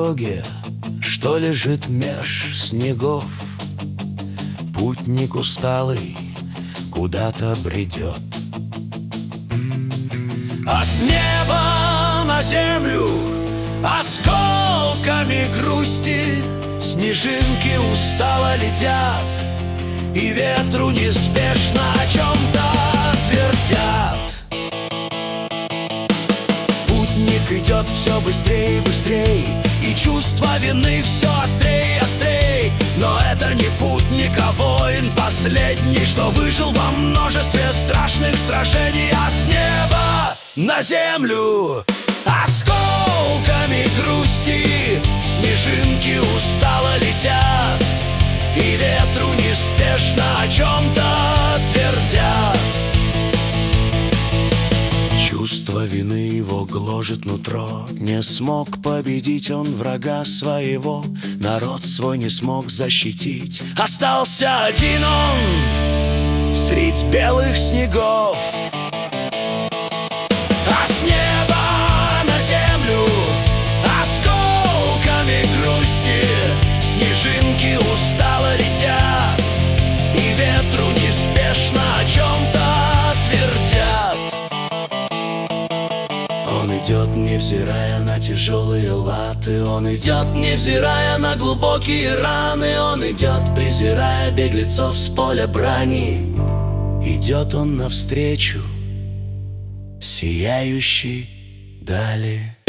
дороге, что лежит меж снегов, путник усталый куда-то бредет. А с неба на землю осколками грусти снежинки устало летят, и ветру неспешно о чем-то твердят. Путник идет все быстрее и быстрее, и чувство вины все острее и острее. Но это не путник, а воин последний, что выжил во множестве страшных сражений. А с неба на землю осколками грусти снежинки устало летят, и ветру неспешно о чем-то твердят. Чувство вины его гложет нутро, не смог победить он врага своего, народ свой не смог защитить, остался один он средь белых снегов. А с неба на землю осколками грусти снежинки устало летят, и ветру неспешно о чем-то твердят. Он идет, невзирая на тяжелые латы, он идет, невзирая на глубокие раны, он идет, презирая беглецов с поля брани. Идет он навстречу сияющей дали.